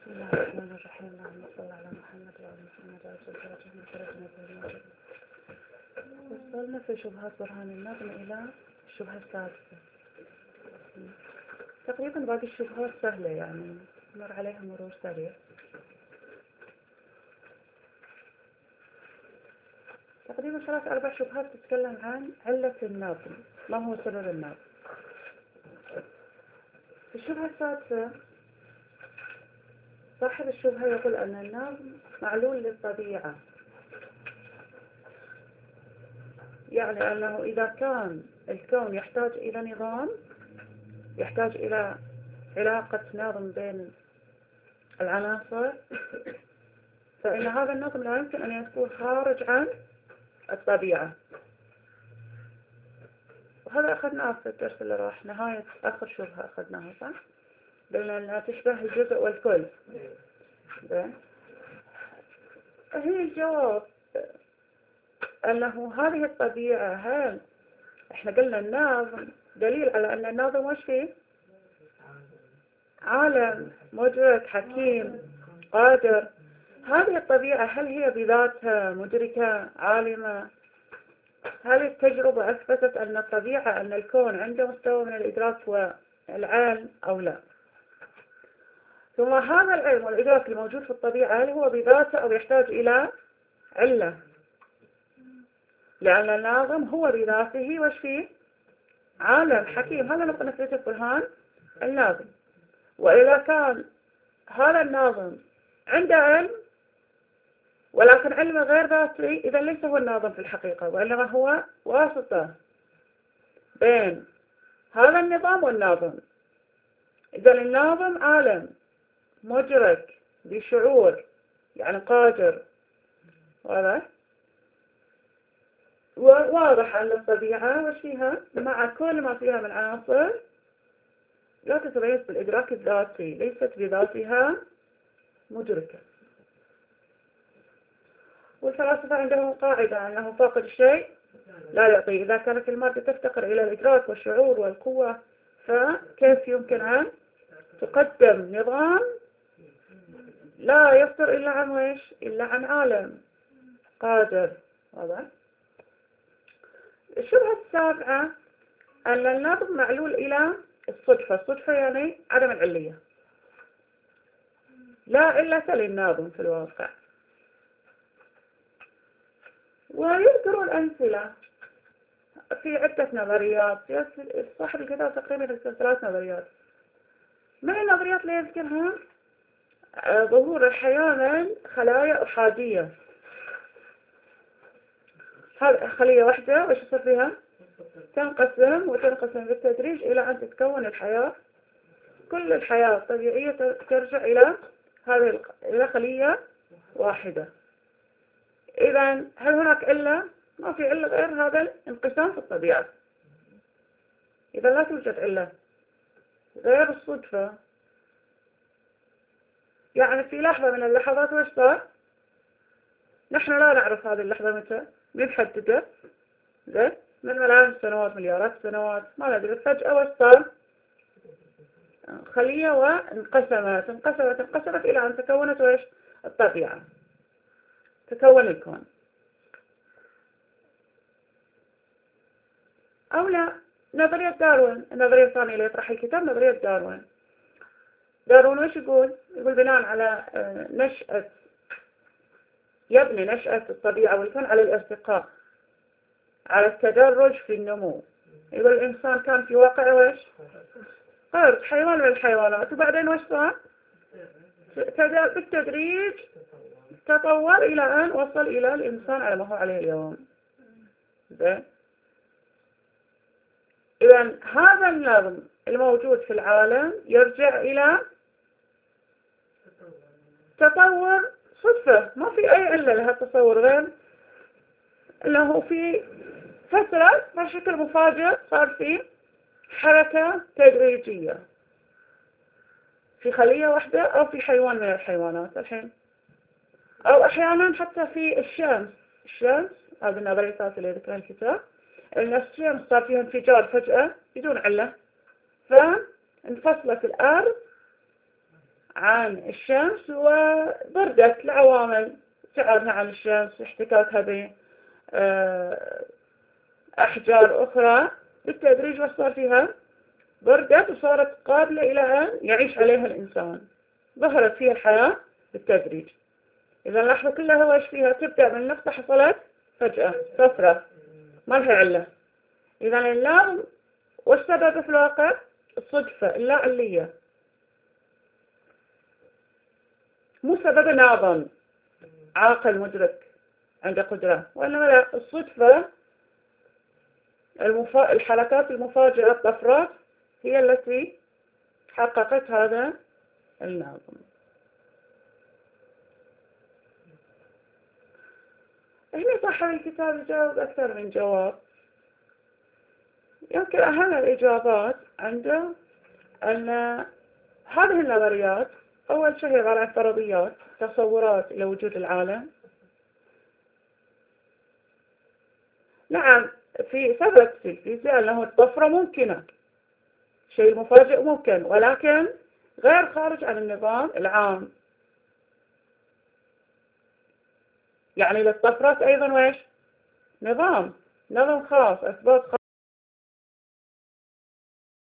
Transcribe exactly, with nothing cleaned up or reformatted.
بسم الله الرحمن الرحيم. اللهم صل على محمد وعلى محمد وعلى زوجاته وذريته وبناته. وصلنا في شبهات برهان النظم إلى الشبهة السادسة. تقريبا باقي الشبهات سهلة، يعني نمر عليها مرور سريع. تقريبا ثلاث أربع شبهات تتكلم عن علة النظم، ما هو سبب النظم. في الشبهة السادسة صاحب الشبهة يقول أن النظم معلول للطبيعة، يعني أنه إذا كان الكون يحتاج إلى نظام، يحتاج إلى علاقة نظم بين العناصر، فإن هذا النظم لا يمكن أن يكون خارج عن الطبيعة. وهذا أخذناه في الدرس اللي راح، نهاية آخر شبهة أخذناها، صح؟ قلنا أنها تشبه الجزء والكل. هي الجواب أنه هذه الطبيعة، هل إحنا قلنا النظم دليل على أن النظم وش فيه؟ عالم مدرك حكيم قادر. هذه الطبيعة هل هي بذاتها مدركة عالمة؟ هل التجربة أثبتت أن الطبيعة أن الكون عنده مستوى من الإدراك والعلم أو لا؟ ثم هذا العلم والإدراك الموجود في الطبيعة هل هو بذاته أو يحتاج إلى علة؟ لأن الناظم هو بذاته وش فيه؟ عالم حكيم. هذا نقطة نثبته برهان الناظم. وإذا كان هذا الناظم عنده علم ولكن علمه غير ذاتي، إذا ليس هو الناظم في الحقيقة، وإنما هو واسطة بين هذا النظام والناظم. إذا الناظم عالم مدرك بشعور، يعني قادر، واضح؟ وواضح أن الطبيعة وش فيها مع كل ما فيها من عناصر لا تتميز بالإدراك الذاتي، ليست بذاتها مدركة. والفلاسفة عندهم قاعدة أنه فاقد الشيء لا يعطي. إذا كانت المادة تفتقر إلى الإدراك والشعور والقوة، فكيف يمكن أن تقدم نظام لا يصدر إلا عن ويش؟ إلا عن عالم قادر. هذا الشبهة السابعة أن النظم معلول إلى الصدفة. الصدفة يعني عدم العلية، لا علة للنظم في الواقع. ويذكرون أمثلة في عدة نظريات. صاحب الكتاب تقريبا يذكر ثلاث نظريات. من النظريات اللي يذكرها ظهور الحياة من خلايا أحادية. هذه خلية واحدة وش يصير فيها؟ تنقسم وتنقسم بالتدريج إلى أن تتكون الحياة. كل الحياة الطبيعية ترجع إلى هذه إلى خلية واحدة. إذا هل هناك علة؟ ما في علة غير هذا الانقسام في الطبيعة. إذا لا توجد علة غير الصدفة. يعني في لحظة من اللحظات وش صار؟ نحن لا نعرف هذه اللحظة متى، مين حددها؟ زين؟ من ملايين السنوات، مليارات السنوات، ما ندري. فجأة وش صار؟ خلية وانقسمت انقسمت انقسمت إلى أن تكونت وش؟ الطبيعة، تكون الكون. أو لا، نظرية داروين، النظرية الثانية اللي يطرح الكتاب نظرية داروين. داروين وش يقول؟ يقول بناء على نشأة، يبني نشأة الطبيعة والكون على الارتقاء، على التدرج في النمو. يقول الإنسان كان في واقع وش؟ قرد، حيوان من الحيوانات، وبعدين وش صار؟ بالتدريج تطور إلى أن وصل إلى الإنسان على ما هو عليه اليوم. زين؟ إذا هذا النظم الموجود في العالم يرجع إلى تطور صدفة، ما في أي علة لها تصور غير أنه في فترة بشكل مفاجئ صار في حركة تدريجية في خلية واحدة أو في حيوان من الحيوانات الحين، أو أحيانا حتى في الشمس. الشمس هذه النظرية الثالثة اللي ذكرها الكتاب، أن الشمس صار فيها انفجار فجأة بدون علة، فانفصلت الأرض عن الشمس وبردت لعوامل، ابتعادها عن الشمس، احتكاكها بأحجار أخرى، بالتدريج وصار فيها بردت وصارت قابلة إلى أن يعيش عليها الإنسان، ظهرت فيها الحياة بالتدريج. إذا اللحظة كلها هو إيش فيها؟ تبدأ من نقطة حصلت فجأة طفرة ما لها علة. إذا اللام والسبب في الواقع الصدفة اللا علية، مو سبب ناظم عاقل مدرك عنده قدرة، وإنما لا، الصدفة المفا... الحركات المفاجئة الطفرات هي التي حققت هذا الناظم. هنا صاحب الكتاب يجاوب أكثر من جواب. يمكن أهم الإجابات عنده أن هذه النظريات أول شيء عبارة عن فرضيات، تصورات لوجود العالم. نعم، في ثبت في الفيزياء أنه الطفرة ممكنة، شيء مفاجئ ممكن، ولكن غير خارج عن النظام العام. يعني للطفرات أيضا ويش؟ نظام، نظام خاص، أسباب خاص.